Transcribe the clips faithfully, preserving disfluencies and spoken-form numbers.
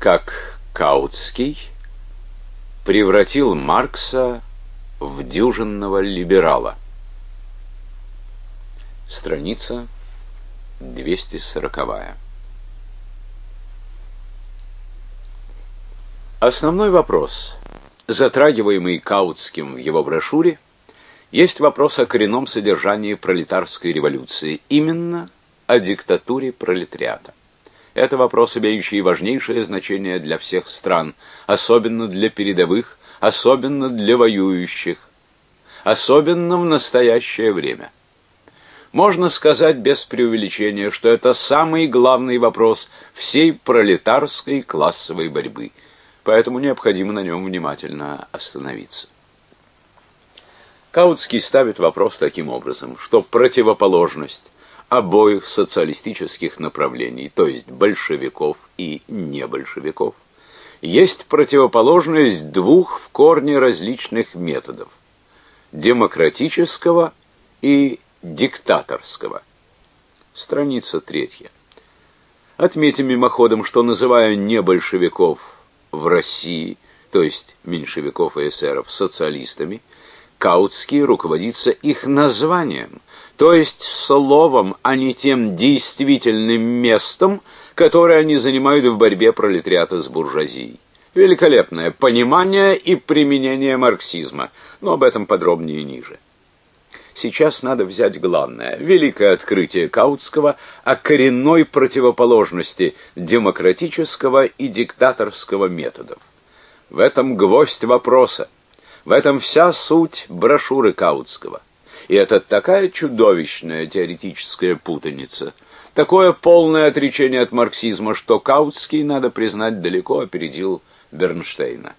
Как Каутский превратил Маркса в дюжинного либерала. Страница двести сороковая. Основной вопрос, затрагиваемый Каутским в его брошюре, есть вопрос о коренном содержании пролетарской революции, именно о диктатуре пролетариата. Это вопрос, имеющий важнейшее значение для всех стран, особенно для передовых, особенно для воюющих, особенно в настоящее время. Можно сказать без преувеличения, что это самый главный вопрос всей пролетарской классовой борьбы, поэтому необходимо на нем внимательно остановиться. Каутский ставит вопрос таким образом, что противоположность обоих социалистических направлений, то есть большевиков и небольшевиков, есть противоположность двух в корне различных методов – демократического и диктаторского. Страница третья. Отметим мимоходом, что, называя небольшевиков в России, то есть меньшевиков и эсеров, социалистами, Каутский руководится их названием, то есть словом, а не тем действительным местом, которое они занимают в борьбе пролетариата с буржуазией. Великолепное понимание и применение марксизма, но об этом подробнее ниже. Сейчас надо взять главное, великое открытие Каутского о коренной противоположности демократического и диктаторского методов. В этом гвоздь вопроса, в этом вся суть брошюры Каутского. И это такая чудовищная теоретическая путаница, такое полное отречение от марксизма, что Каутский, надо признать, далеко опередил Бернштейна.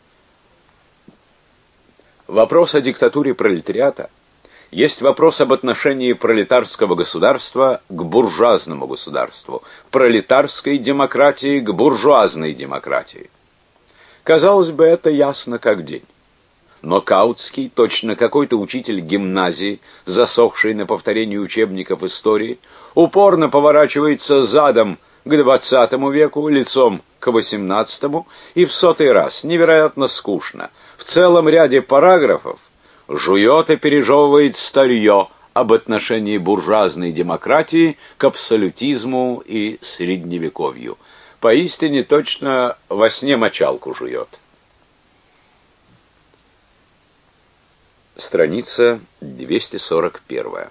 Вопрос о диктатуре пролетариата есть вопрос об отношении пролетарского государства к буржуазному государству, пролетарской демократии к буржуазной демократии. Казалось бы, это ясно как день. Но Каутский, точно какой-то учитель гимназии, засохший на повторении учебников истории, упорно поворачивается задом к двадцатому веку, лицом к восемнадцатому, и в сотый раз, невероятно скучно, в целом ряде параграфов, жует и пережевывает старье об отношении буржуазной демократии к абсолютизму и средневековью. Поистине точно во сне мочалку жует. Страница двести сорок первая.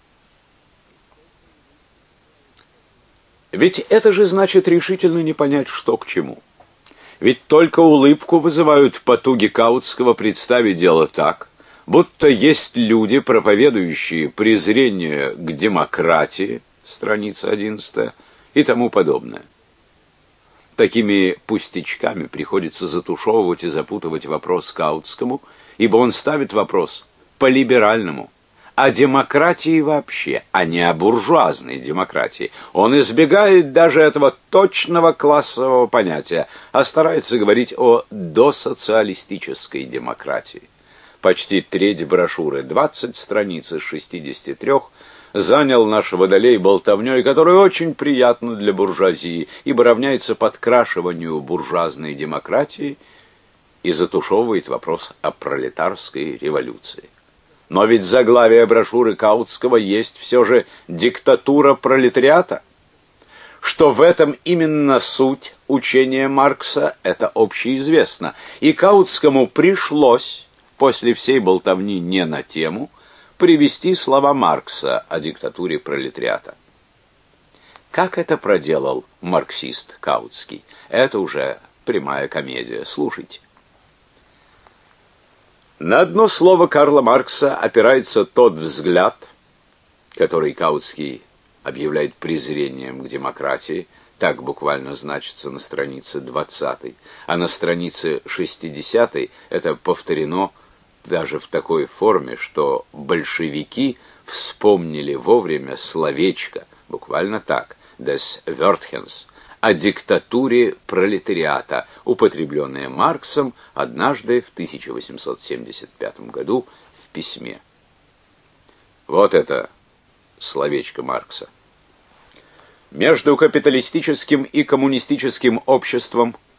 Ведь это же значит решительно не понять, что к чему. Ведь только улыбку вызывают потуги Каутского представить дело так, будто есть люди, проповедующие презрение к демократии, страница одиннадцатая, и тому подобное. Такими пустячками приходится затушевывать и запутывать вопрос Каутскому, ибо он ставит вопрос по-либеральному, о демократии вообще, а не о буржуазной демократии. Он избегает даже этого точного классового понятия, а старается говорить о досоциалистической демократии. Почти треть брошюры, двадцать страниц из шестидесяти трёх, занял наш водолей болтовнёй, которая очень приятна для буржуазии, ибо равняется подкрашиванию буржуазной демократии и затушевывает вопрос о пролетарской революции. Но ведь заглавие брошюры Каутского есть все же диктатура пролетариата. Что в этом именно суть учения Маркса, это общеизвестно. И Каутскому пришлось, после всей болтовни не на тему, привести слова Маркса о диктатуре пролетариата. Как это проделал марксист Каутский? Это уже прямая комедия. Слушайте. На одно слово Карла Маркса опирается тот взгляд, который Каутский объявляет презрением к демократии, так буквально значится на странице двадцатой, а на странице шестидесятой это повторено даже в такой форме, что большевики вспомнили вовремя словечко, буквально так, des Wörtchens, о диктатуре пролетариата, употребленное Марксом однажды в тысяча восемьсот семьдесят пятом году в письме. Вот это словечко Маркса. Между капиталистическим и коммунистическим обществом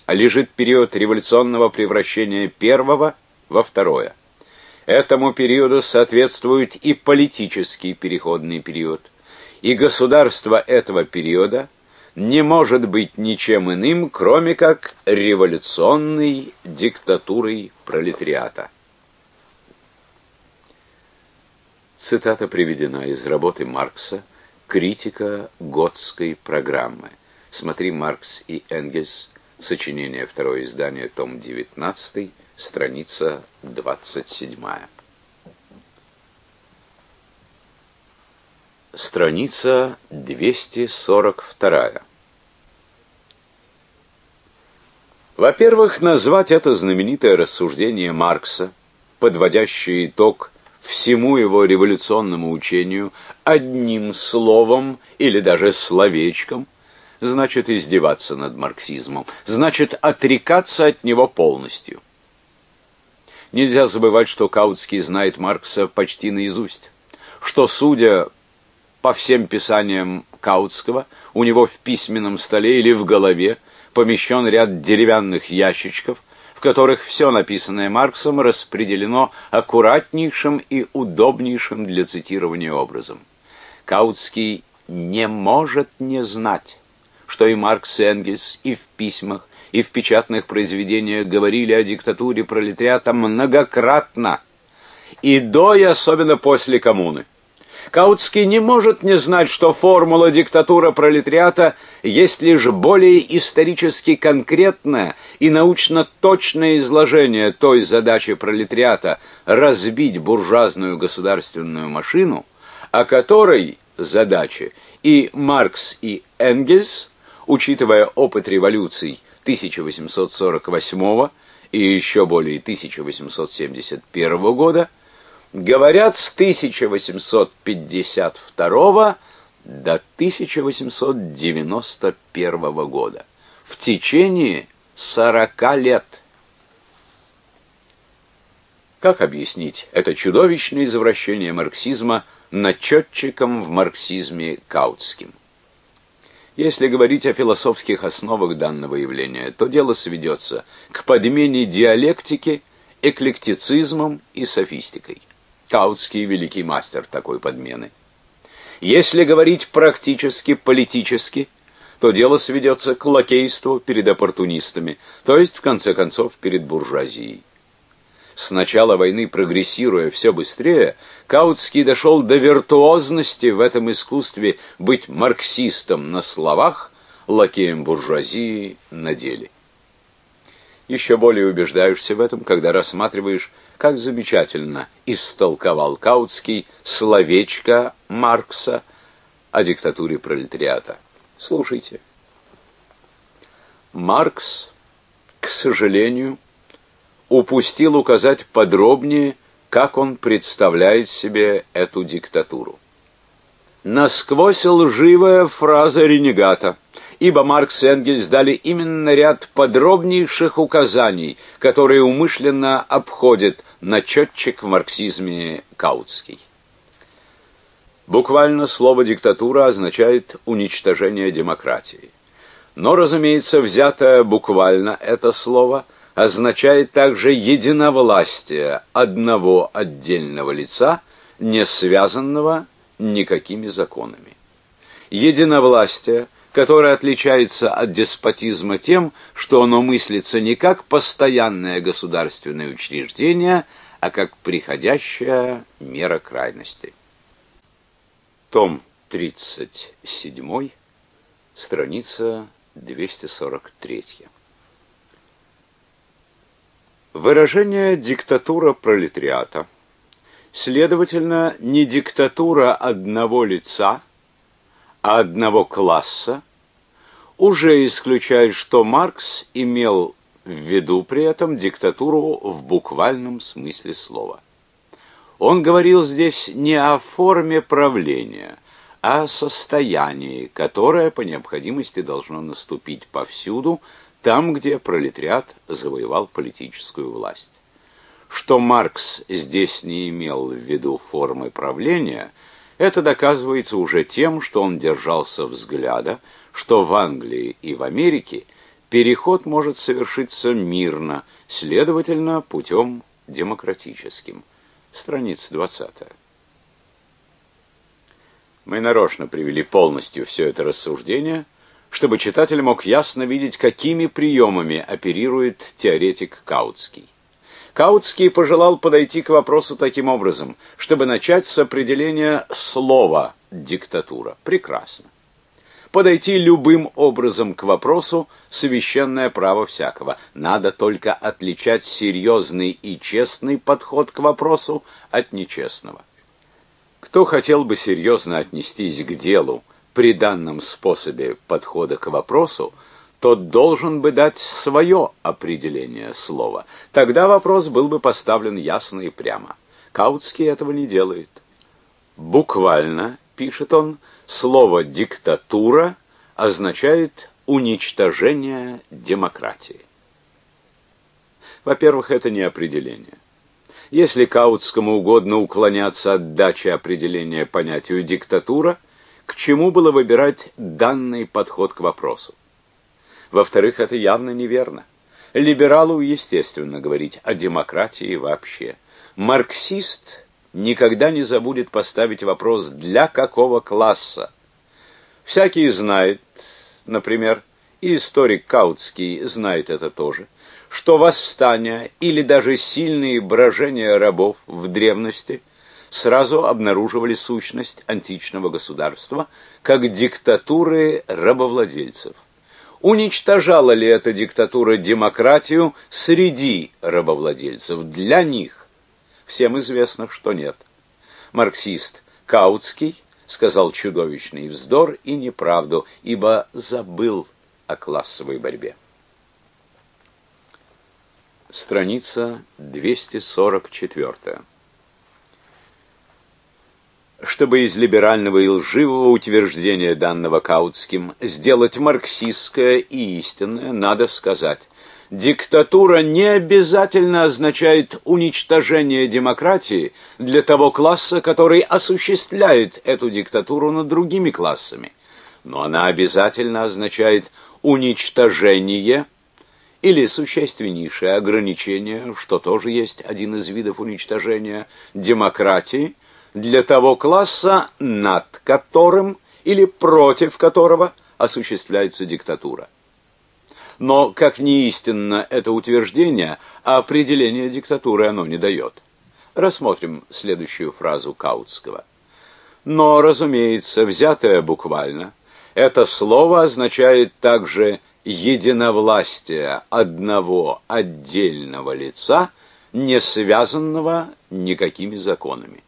лежит период революционного превращения первого во второе. Этому периоду соответствует и политический переходный период, и государство этого периода не может быть ничем иным, кроме как революционной диктатурой пролетариата. Цитата приведена из работы Маркса «Критика Готской программы». Смотри «Маркс и Энгельс», сочинение, второе издание, том девятнадцатый, страница двадцать седьмая. Страница двести сорок вторая. Во-первых, назвать это знаменитое рассуждение Маркса, подводящее итог всему его революционному учению, одним словом или даже словечком, значит издеваться над марксизмом, значит отрекаться от него полностью. Нельзя забывать, что Каутский знает Маркса почти наизусть, что, судя по всем писаниям Каутского, у него в письменном столе или в голове помещен ряд деревянных ящичков, в которых все написанное Марксом распределено аккуратнейшим и удобнейшим для цитирования образом. Каутский не может не знать, что и Маркс и Энгельс и в письмах, и в печатных произведениях говорили о диктатуре пролетариата многократно, и до, и особенно после коммуны. Каутский не может не знать, что формула «диктатура пролетариата» есть лишь более исторически конкретное и научно точное изложение той задачи пролетариата разбить буржуазную государственную машину, о которой задаче и Маркс, и Энгельс, учитывая опыт революций тысяча восемьсот сорок восьмого и еще более тысяча восемьсот семьдесят первого года, говорят с тысяча восемьсот пятьдесят второго до тысяча восемьсот девяносто первого года, в течение сорока лет. Как объяснить это чудовищное извращение марксизма начетчиком в марксизме Каутским? Если говорить о философских основах данного явления, то дело сведется к подмене диалектики эклектицизмом и софистикой. Каутский — великий мастер такой подмены. Если говорить практически, политически, то дело сведется к лакейству перед оппортунистами, то есть, в конце концов, перед буржуазией. С начала войны, прогрессируя все быстрее, Каутский дошел до виртуозности в этом искусстве быть марксистом на словах, лакеем буржуазии на деле. Еще более убеждаешься в этом, когда рассматриваешь, как замечательно истолковал Каутский словечко Маркса о диктатуре пролетариата. Слушайте. Маркс, к сожалению, упустил указать подробнее, как он представляет себе эту диктатуру. Насквозь лживая фраза ренегата, ибо Маркс и Энгельс дали именно ряд подробнейших указаний, которые умышленно обходит начетчик в марксизме Каутский. Буквально слово «диктатура» означает уничтожение демократии. Но, разумеется, взятое буквально это слово означает также единовластие одного отдельного лица, не связанного никакими законами. Единовластие, которое отличается от деспотизма тем, что оно мыслится не как постоянное государственное учреждение, а как приходящая мера крайности. Том тридцать семь, страница двести сорок три. Выражение «диктатура пролетариата», следовательно, не диктатура одного лица, а одного класса, уже исключает, что Маркс имел в виду при этом диктатуру в буквальном смысле слова. Он говорил здесь не о форме правления, а о состоянии, которое по необходимости должно наступить повсюду, там, где пролетариат завоевал политическую власть. Что Маркс здесь не имел в виду формы правления, это доказывается уже тем, что он держался взгляда, что в Англии и в Америке переход может совершиться мирно, следовательно, путем демократическим. Страница двадцатая. Мы нарочно привели полностью все это рассуждение, чтобы читатель мог ясно видеть, какими приемами оперирует теоретик Каутский. Каутский пожелал подойти к вопросу таким образом, чтобы начать с определения слова «диктатура». Прекрасно. Подойти любым образом к вопросу – священное право всякого. Надо только отличать серьезный и честный подход к вопросу от нечестного. Кто хотел бы серьезно отнестись к делу при данном способе подхода к вопросу, тот должен бы дать свое определение слова. Тогда вопрос был бы поставлен ясно и прямо. Каутский этого не делает. Буквально, пишет он, слово «диктатура» означает уничтожение демократии. Во-первых, это не определение. Если Каутскому угодно уклоняться от дачи определения понятию «диктатура», к чему было выбирать данный подход к вопросу? Во-вторых, это явно неверно. Либералу, естественно, говорить о демократии вообще. Марксист никогда не забудет поставить вопрос «для какого класса?». Всякий знает, например, и историк Каутский знает это тоже, что восстания или даже сильные брожения рабов в древности сразу обнаруживали сущность античного государства как диктатуры рабовладельцев. Уничтожала ли эта диктатура демократию среди рабовладельцев? Для них всем известно, что нет. Марксист Каутский сказал чудовищный вздор и неправду, ибо забыл о классовой борьбе. Страница двести сорок четыре. Чтобы из либерального и лживого утверждения данного Каутским сделать марксистское и истинное, надо сказать: диктатура не обязательно означает уничтожение демократии для того класса, который осуществляет эту диктатуру над другими классами, но она обязательно означает уничтожение или существеннейшее ограничение, что тоже есть один из видов уничтожения демократии, для того класса, над которым или против которого осуществляется диктатура. Но, как неистинно это утверждение, а определение диктатуры оно не дает. Рассмотрим следующую фразу Каутского. Но, разумеется, взятое буквально, это слово означает также единовластие одного отдельного лица, не связанного никакими законами.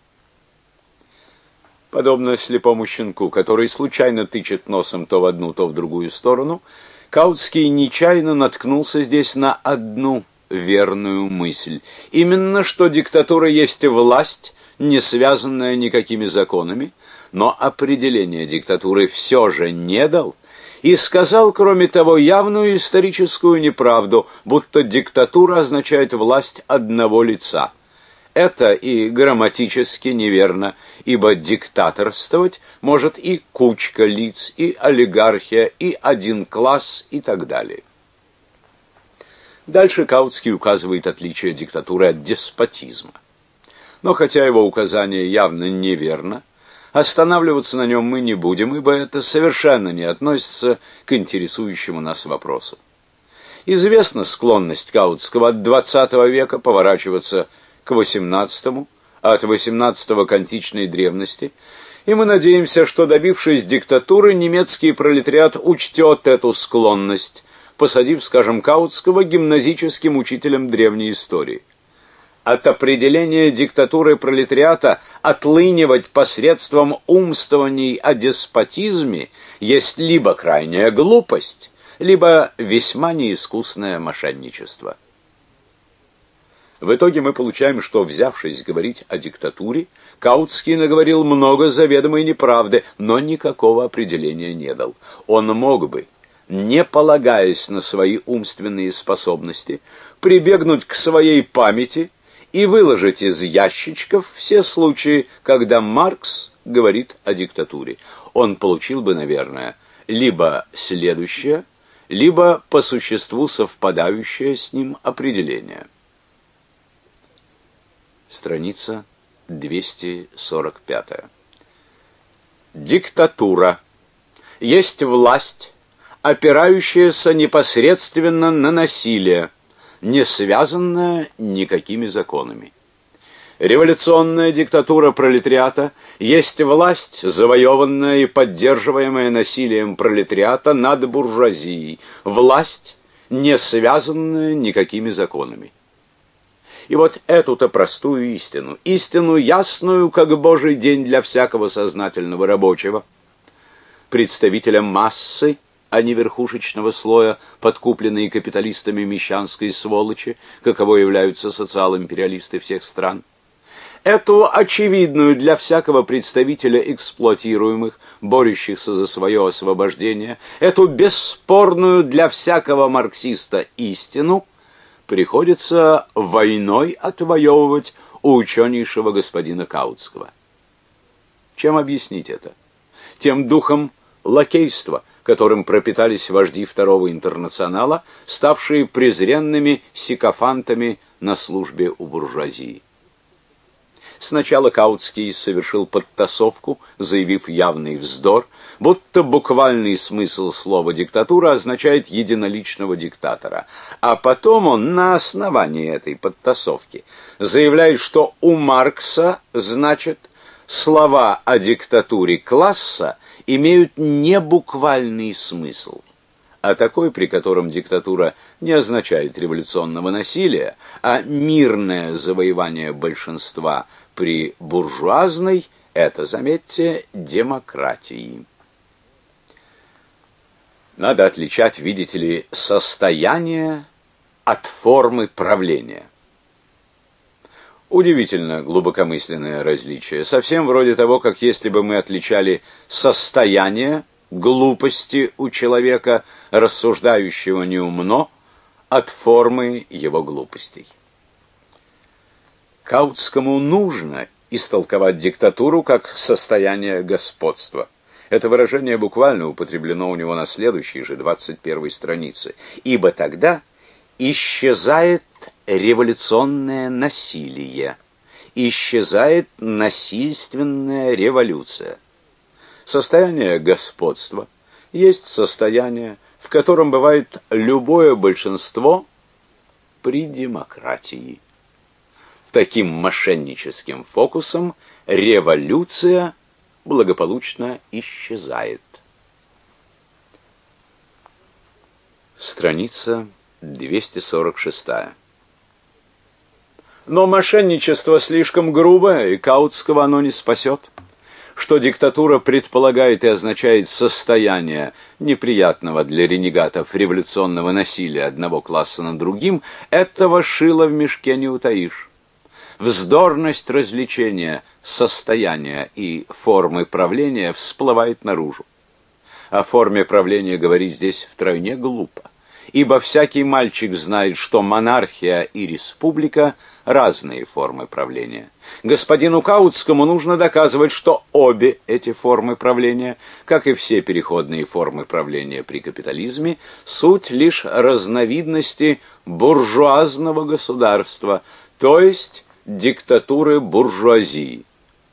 Подобно слепому щенку, который случайно тычет носом то в одну, то в другую сторону, Каутский нечаянно наткнулся здесь на одну верную мысль. Именно что диктатура есть власть, не связанная никакими законами, но определение диктатуры все же не дал, и сказал, кроме того, явную историческую неправду, будто диктатура означает власть одного лица. Это и грамматически неверно, ибо диктаторствовать может и кучка лиц, и олигархия, и один класс, и так далее. Дальше Каутский указывает отличие диктатуры от деспотизма. Но хотя его указание явно неверно, останавливаться на нем мы не будем, ибо это совершенно не относится к интересующему нас вопросу. Известна склонность Каутского от двадцатого века поворачиваться к восемнадцатому, а от восемнадцатого к античной древности, и мы надеемся, что, добившись диктатуры, немецкий пролетариат учтет эту склонность, посадив, скажем, Каутского гимназическим учителем древней истории. От определения диктатуры пролетариата отлынивать посредством умствований о деспотизме есть либо крайняя глупость, либо весьма неискусное мошенничество. В итоге мы получаем, что, взявшись говорить о диктатуре, Каутский наговорил много заведомой неправды, но никакого определения не дал. Он мог бы, не полагаясь на свои умственные способности, прибегнуть к своей памяти и выложить из ящичков все случаи, когда Маркс говорит о диктатуре. Он получил бы, наверное, либо следующее, либо по существу совпадающее с ним определение. Страница двести сорок пять. Диктатура есть власть, опирающаяся непосредственно на насилие, не связанная никакими законами. Революционная диктатура пролетариата есть власть, завоеванная и поддерживаемая насилием пролетариата над буржуазией, власть, не связанная никакими законами. И вот эту-то простую истину, истину ясную, как Божий день для всякого сознательного рабочего, представителя массы, а не верхушечного слоя, подкупленные капиталистами мещанской сволочи, каково являются социал-империалисты всех стран. Эту очевидную для всякого представителя эксплуатируемых, борющихся за свое освобождение, эту бесспорную для всякого марксиста истину приходится войной отвоевывать у ученейшего господина Каутского. Чем объяснить это? Тем духом лакейства, которым пропитались вожди Второго интернационала, ставшие презренными сикофантами на службе у буржуазии. Сначала Каутский совершил подтасовку, заявив явный вздор, будто буквальный смысл слова «диктатура» означает единоличного диктатора. А потом он на основании этой подтасовки заявляет, что у Маркса, значит, слова о диктатуре класса имеют не буквальный смысл, а такой, при котором диктатура не означает революционного насилия, а мирное завоевание большинства при буржуазной, это, заметьте, демократии. Надо отличать, видите ли, состояние от формы правления. Удивительно глубокомысленное различие, совсем вроде того, как если бы мы отличали состояние глупости у человека, рассуждающего неумно, от формы его глупостей. Каутскому нужно истолковать диктатуру как состояние господства. Это выражение буквально употреблено у него на следующей же двадцать первой странице. Ибо тогда исчезает революционное насилие, исчезает насильственная революция. Состояние господства есть состояние, в котором бывает любое большинство при демократии. Таким мошенническим фокусом революция благополучно исчезает. Страница двести сорок шесть. Но мошенничество слишком грубое, и Каутского оно не спасет. Что диктатура предполагает и означает состояние неприятного для ренегатов революционного насилия одного класса над другим, этого шила в мешке не утаишь. Вздорность развлечения, состояния и формы правления всплывает наружу. О форме правления говорить здесь втройне глупо, ибо всякий мальчик знает, что монархия и республика – разные формы правления. Господину Каутскому нужно доказывать, что обе эти формы правления, как и все переходные формы правления при капитализме, суть лишь разновидности буржуазного государства, то есть диктатуры буржуазии.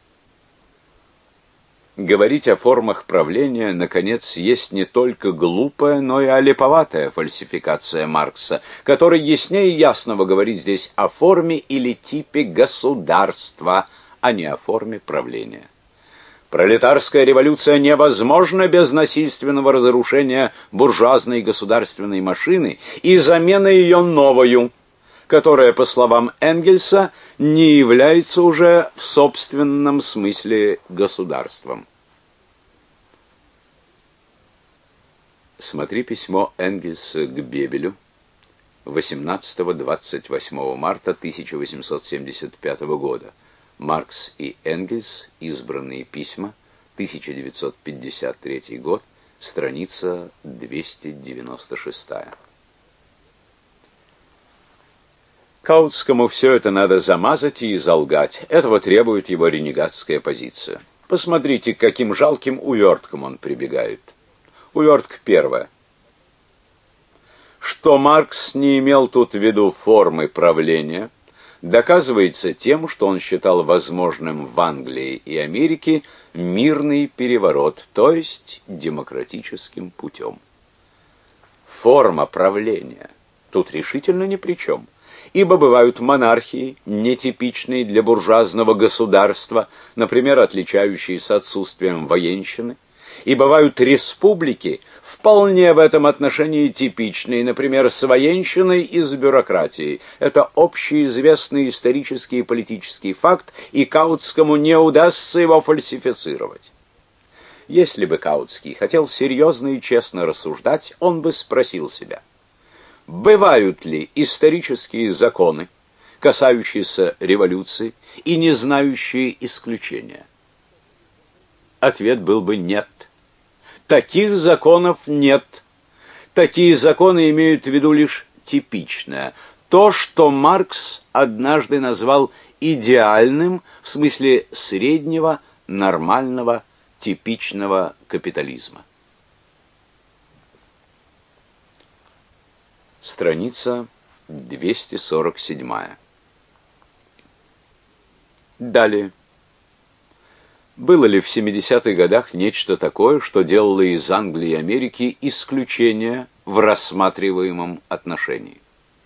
Говорить о формах правления, наконец, есть не только глупая, но и олиповатая фальсификация Маркса, который яснее ясного говорит здесь о форме или типе государства, а не о форме правления. Пролетарская революция невозможна без насильственного разрушения буржуазной государственной машины и замены ее новою, которая, по словам Энгельса, не является уже в собственном смысле государством. Смотри письмо Энгельса к Бебелю восемнадцатого-двадцать восьмого марта тысяча восемьсот семьдесят пятого года. Маркс и Энгельс. Избранные письма. тысяча девятьсот пятьдесят третий год. Страница двести девяносто шесть. Каутскому все это надо замазать и залгать. Этого требует его ренегатская позиция. Посмотрите, к каким жалким уверткам он прибегает. Увертка первая. что Маркс не имел тут в виду формы правления, доказывается тем, что он считал возможным в Англии и Америке мирный переворот, то есть демократическим путем. Форма правления тут решительно ни при чем, ибо бывают монархии, нетипичные для буржуазного государства, например, отличающиеся отсутствием военщины, и бывают республики, вполне в этом отношении типичные, например, с военщиной и с бюрократией. Это общеизвестный исторический и политический факт, и Каутскому не удастся его фальсифицировать. Если бы Каутский хотел серьезно и честно рассуждать, он бы спросил себя, бывают ли исторические законы, касающиеся революции и не знающие исключения? Ответ был бы нет. Таких законов нет. Такие законы имеют в виду лишь типичное. То, что Маркс однажды назвал идеальным, в смысле среднего, нормального, типичного капитализма. Страница двести сорок семь. Далее. Было ли в семидесятых годах нечто такое, что делало из Англии и Америки исключение в рассматриваемом отношении?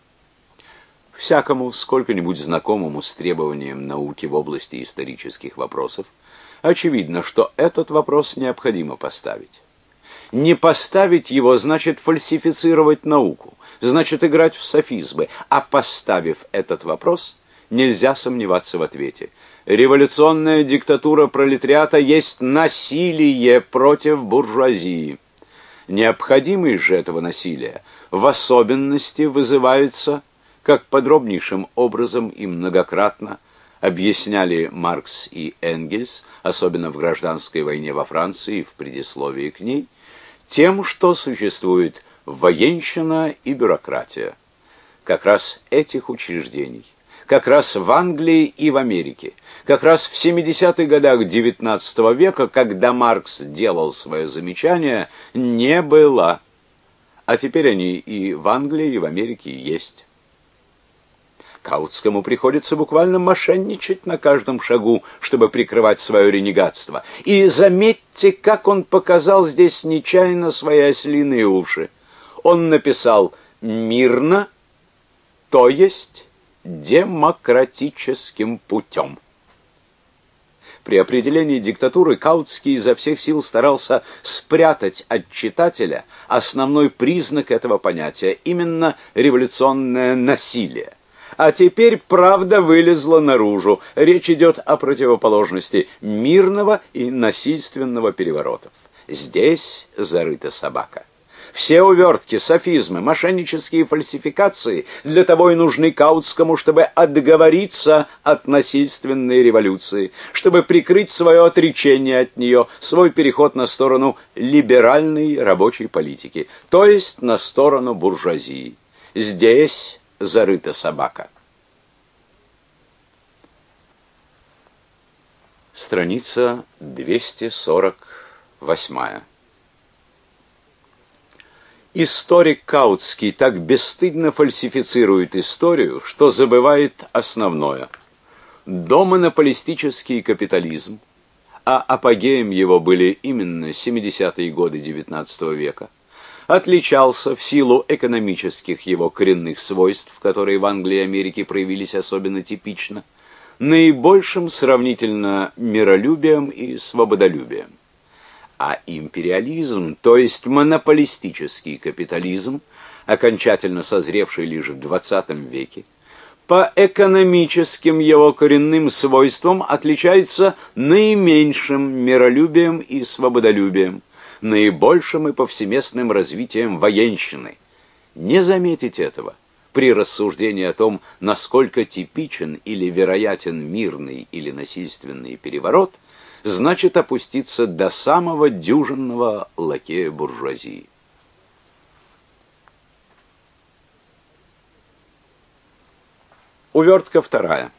Всякому, сколько-нибудь знакомому с требованием науки в области исторических вопросов, очевидно, что этот вопрос необходимо поставить. Не поставить его значит фальсифицировать науку, значит играть в софизмы, а поставив этот вопрос, нельзя сомневаться в ответе. Революционная диктатура пролетариата есть насилие против буржуазии. Необходимость же этого насилия в особенности вызывается, как подробнейшим образом и многократно объясняли Маркс и Энгельс, особенно в гражданской войне во Франции и в предисловии к ней, тем, что существует военщина и бюрократия. Как раз этих учреждений, как раз в Англии и в Америке, как раз в семидесятых годах девятнадцатого века, когда Маркс делал свое замечание, не было. А теперь они и в Англии, и в Америке есть. Каутскому приходится буквально мошенничать на каждом шагу, чтобы прикрывать свое ренегатство. И заметьте, как он показал здесь нечаянно свои ослиные уши. Он написал «мирно», то есть демократическим путем. При определении диктатуры Каутский изо всех сил старался спрятать от читателя основной признак этого понятия, именно революционное насилие. А теперь правда вылезла наружу. Речь идет о противоположности мирного и насильственного переворотов. Здесь зарыта собака. Все увертки, софизмы, мошеннические фальсификации для того и нужны Каутскому, чтобы отговориться от насильственной революции, чтобы прикрыть свое отречение от нее, свой переход на сторону либеральной рабочей политики, то есть на сторону буржуазии. Здесь зарыта собака. Страница двести сорок восемь. Историк Каутский так бесстыдно фальсифицирует историю, что забывает основное. Домонополистический капитализм, а апогеем его были именно семидесятые годы девятнадцатого века, отличался в силу экономических его коренных свойств, которые в Англии и Америке проявились особенно типично, наибольшим сравнительно миролюбием и свободолюбием. А империализм, то есть монополистический капитализм, окончательно созревший лишь в двадцатом веке, по экономическим его коренным свойствам отличается наименьшим миролюбием и свободолюбием, наибольшим и повсеместным развитием военщины. Не заметить этого при рассуждении о том, насколько типичен или вероятен мирный или насильственный переворот, значит опуститься до самого дюжинного лакея буржуазии. Увертка вторая.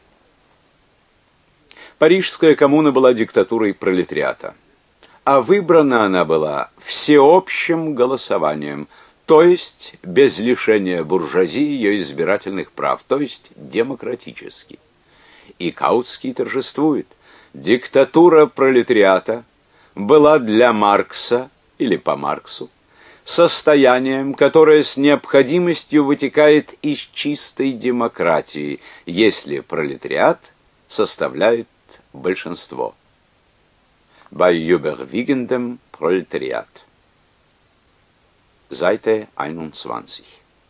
Парижская коммуна была диктатурой пролетариата, а выбрана она была всеобщим голосованием, то есть без лишения буржуазии ее избирательных прав, то есть демократически. И Каутский торжествует. Диктатура пролетариата была для Маркса, или по Марксу, состоянием, которое с необходимостью вытекает из чистой демократии, если пролетариат составляет большинство. Bei überwiegendem Proletariat. Seite einundzwanzig.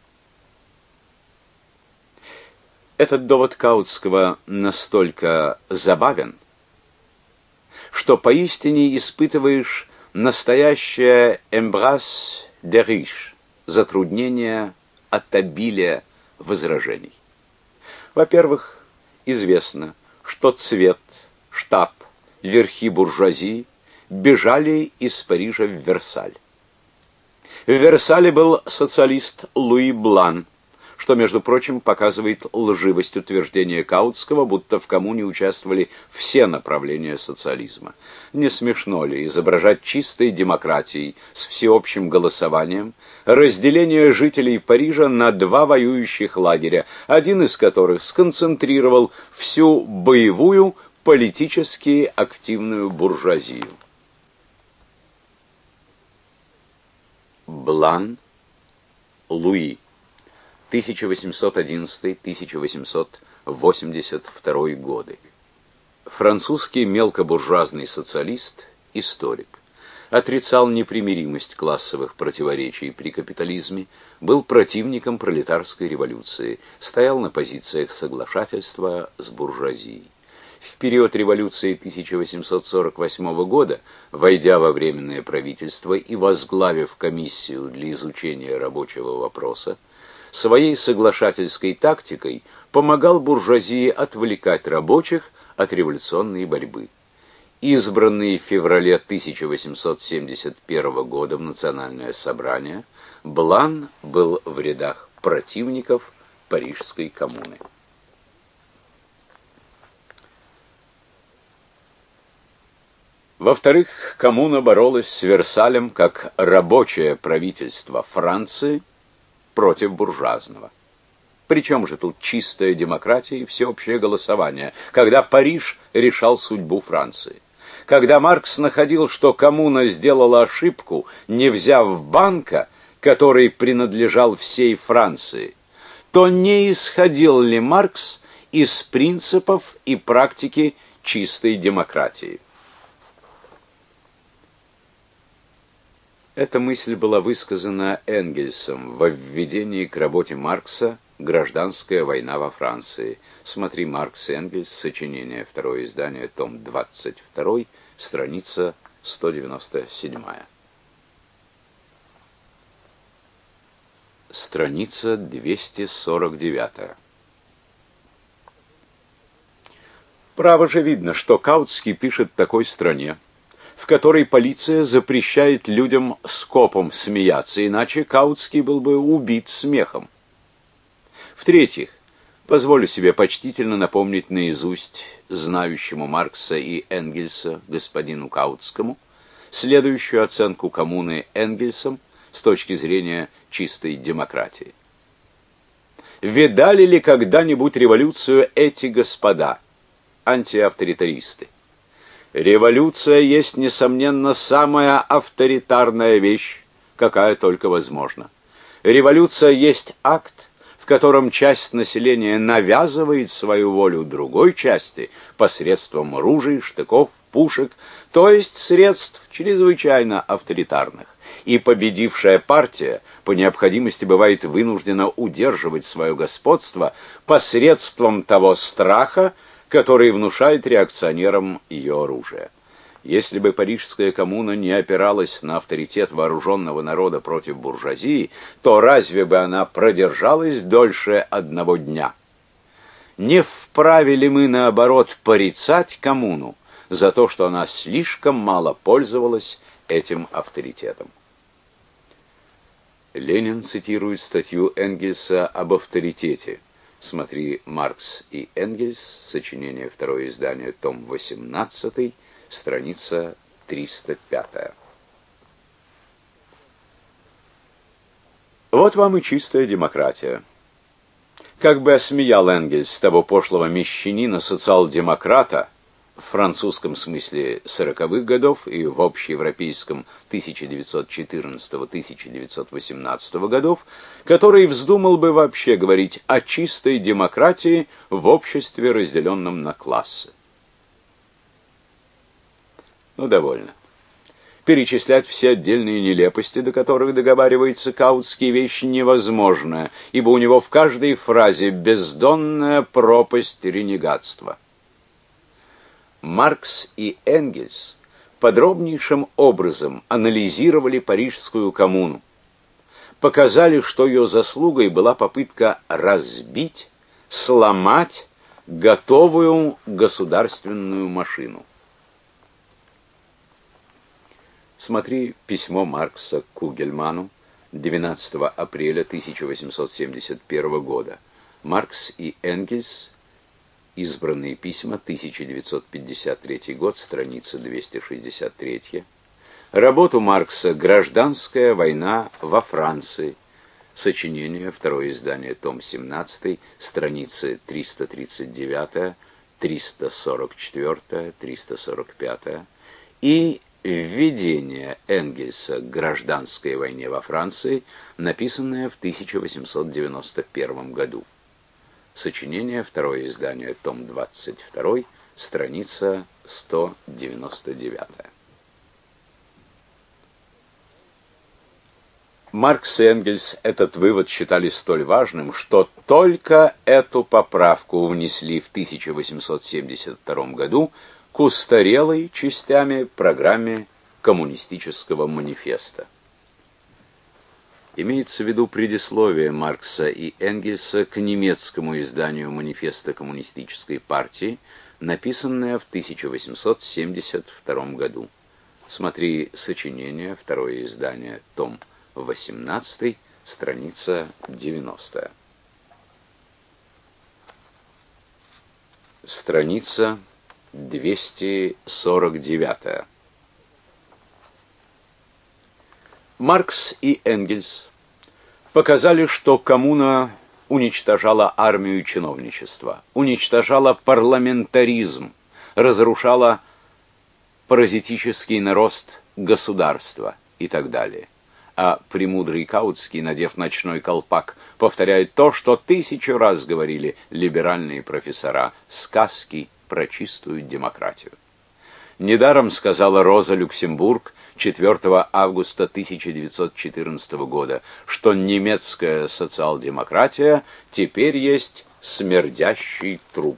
Этот довод Каутского настолько забавен, что поистине испытываешь настоящее embrasse de riche, затруднение от обилия возражений. Во-первых, известно, что цвет, штаб, верхи буржуазии бежали из Парижа в Версаль. В Версале был социалист Луи Блан, что, между прочим, показывает лживость утверждения Каутского, будто в коммуне участвовали все направления социализма. Не смешно ли изображать чистой демократией с всеобщим голосованием разделение жителей Парижа на два воюющих лагеря, один из которых сконцентрировал всю боевую, политически активную буржуазию? Блан Луи, тысяча восемьсот одиннадцатый — тысяча восемьсот восемьдесят второй годы. Французский мелкобуржуазный социалист, историк. Отрицал непримиримость классовых противоречий при капитализме, был противником пролетарской революции, стоял на позициях соглашательства с буржуазией. В период революции тысяча восемьсот сорок восьмого года, войдя во Временное правительство и возглавив комиссию для изучения рабочего вопроса, своей соглашательской тактикой помогал буржуазии отвлекать рабочих от революционной борьбы. Избранный в феврале тысяча восемьсот семьдесят первого года в Национальное собрание, Блан был в рядах противников Парижской коммуны. Во-вторых, коммуна боролась с Версалем как рабочее правительство Франции против буржуазного. Причем же тут чистая демократия и всеобщее голосование, когда Париж решал судьбу Франции? Когда Маркс находил, что коммуна сделала ошибку, не взяв банка, который принадлежал всей Франции, то не исходил ли Маркс из принципов и практики чистой демократии? Эта мысль была высказана Энгельсом во введении к работе Маркса «Гражданская война во Франции». Смотри Маркс и Энгельс, сочинение, второе издание, том двадцать два, страница сто девяносто семь. Страница двести сорок девять. Право же видно, что Каутский пишет такой стране, в которой полиция запрещает людям скопом смеяться, иначе Каутский был бы убит смехом. В-третьих, позволю себе почтительно напомнить наизусть знающему Маркса и Энгельса господину Каутскому следующую оценку коммуны Энгельсом с точки зрения чистой демократии. Видали ли когда-нибудь революцию эти господа, антиавторитаристы? Революция есть, несомненно, самая авторитарная вещь, какая только возможна. Революция есть акт, в котором часть населения навязывает свою волю другой части посредством ружей, штыков, пушек, то есть средств чрезвычайно авторитарных. И победившая партия по необходимости бывает вынуждена удерживать свое господство посредством того страха, который внушает реакционерам ее оружие. Если бы Парижская коммуна не опиралась на авторитет вооруженного народа против буржуазии, то разве бы она продержалась дольше одного дня? Не вправе ли мы, наоборот, порицать коммуну за то, что она слишком мало пользовалась этим авторитетом? Ленин цитирует статью Энгельса об авторитете. Смотри «Маркс и Энгельс», сочинение, второе издание, том восемнадцатый, страница триста пятая. Вот вам и чистая демократия. Как бы осмеял Энгельс того пошлого мещанина, социал-демократа, в французском смысле сороковых годов и в общеевропейском тысяча девятьсот четырнадцатого — тысяча девятьсот восемнадцатого годов, который вздумал бы вообще говорить о чистой демократии в обществе, разделенном на классы. Ну, довольно. Перечислять все отдельные нелепости, до которых договаривается Каутский, вещь невозможная, ибо у него в каждой фразе бездонная пропасть ренегатства. Маркс и Энгельс подробнейшим образом анализировали Парижскую коммуну, показали, что ее заслугой была попытка разбить, сломать готовую государственную машину. Смотри письмо Маркса к Кугельману двенадцатого апреля тысяча восемьсот семьдесят первого года. Маркс и Энгельс. Избранные письма, тысяча девятьсот пятьдесят третий год, страница двести шестьдесят три. Работу Маркса «Гражданская война во Франции». Сочинение, второе издание, том семнадцатый, страницы триста тридцать девять, триста сорок четыре, триста сорок пять. И введение Энгельса к гражданской войне во Франции, написанное в тысяча восемьсот девяносто первом году. Сочинение, второе издание, том двадцать два, страница сто девяносто девять. Маркс и Энгельс этот вывод считали столь важным, что только эту поправку внесли в тысяча восемьсот семьдесят втором году к устарелой частями программе коммунистического манифеста. Имеется в виду предисловие Маркса и Энгельса к немецкому изданию манифеста коммунистической партии, написанное в тысяча восемьсот семьдесят втором году. Смотри сочинение, второе издание, том восемнадцатый, страница девяностая. Страница двести сорок девять. Маркс и Энгельс показали, что коммуна уничтожала армию и чиновничество, уничтожала парламентаризм, разрушала паразитический нарост государства и так далее. А премудрый Каутский, надев ночной колпак, повторяет то, что тысячу раз говорили либеральные профессора: сказки про чистую демократию. Недаром сказала Роза Люксембург четвёртого августа тысяча девятьсот четырнадцатого года, что немецкая социал-демократия теперь есть смердящий труп.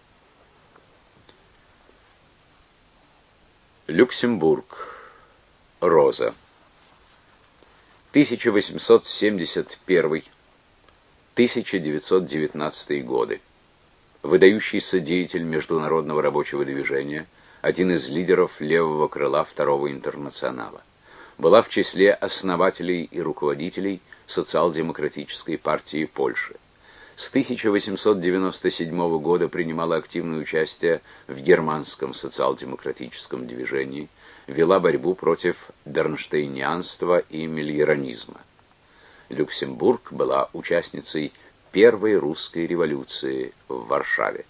Люксембург. Роза. тысяча восемьсот семьдесят первый — тысяча девятьсот девятнадцатый годы. Выдающийся деятель международного рабочего движения, один из лидеров левого крыла Второго интернационала. Была в числе основателей и руководителей социал-демократической партии Польши. С тысяча восемьсот девяносто седьмого года принимала активное участие в германском социал-демократическом движении, вела борьбу против бернштейнианства и миллеранизма. Люксембург была участницей Первой русской революции в Варшаве.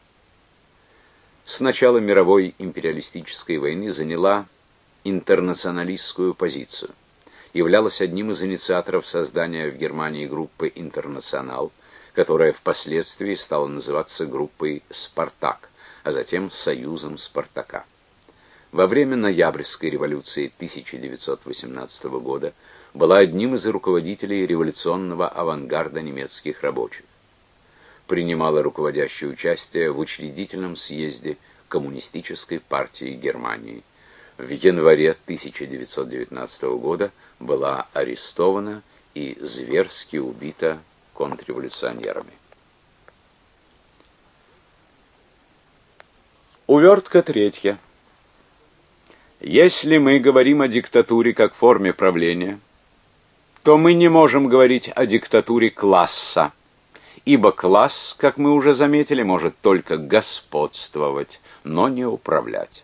С начала мировой империалистической войны заняла интернационалистскую позицию. Являлась одним из инициаторов создания в Германии группы «Интернационал», которая впоследствии стала называться группой «Спартак», а затем «Союзом Спартака». Во время Ноябрьской революции тысяча девятьсот восемнадцатого года была одним из руководителей революционного авангарда немецких рабочих. Принимала руководящее участие в учредительном съезде Коммунистической партии Германии. В январе тысяча девятьсот девятнадцатого года была арестована и зверски убита контрреволюционерами. Увертка третья. Если мы говорим о диктатуре как форме правления, то мы не можем говорить о диктатуре класса, ибо класс, как мы уже заметили, может только господствовать, но не управлять.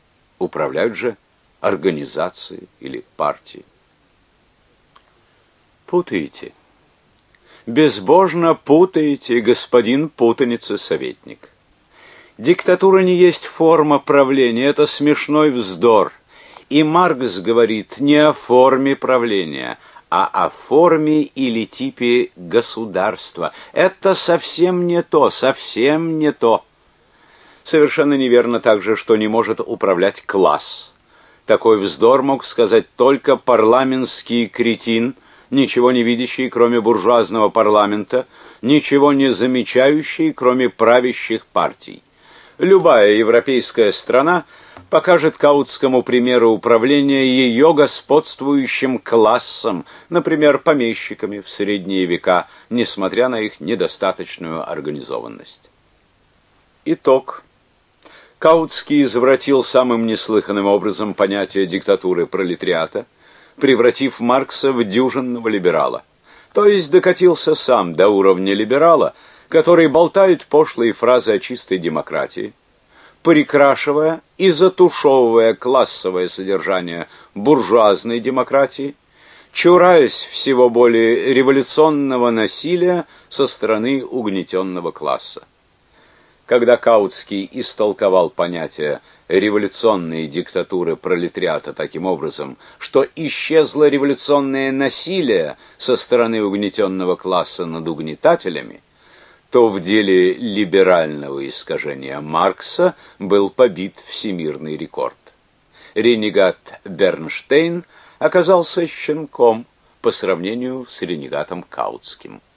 Управляют же организации или партии. Путаете. Безбожно путаете, господин путаница-советник. Диктатура не есть форма правления, это смешной вздор. И Маркс говорит не о форме правления, а о форме или типе государства. Это совсем не то, совсем не то. Совершенно неверно также, что не может управлять класс. Такой вздор мог сказать только парламентский кретин, ничего не видящий, кроме буржуазного парламента, ничего не замечающий, кроме правящих партий. Любая европейская страна покажет Каутскому примеру управления ее господствующим классом, например, помещиками в средние века, несмотря на их недостаточную организованность. Итог. Каутский извратил самым неслыханным образом понятие диктатуры пролетариата, превратив Маркса в дюжинного либерала. То есть докатился сам до уровня либерала, который болтает пошлые фразы о чистой демократии, прикрашивая и затушевывая классовое содержание буржуазной демократии, чураясь всего более революционного насилия со стороны угнетенного класса. Когда Каутский истолковал понятие революционной диктатуры пролетариата таким образом, что исчезло революционное насилие со стороны угнетенного класса над угнетателями, то в деле либерального искажения Маркса был побит всемирный рекорд. Ренегат Бернштейн оказался щенком по сравнению с ренегатом Каутским.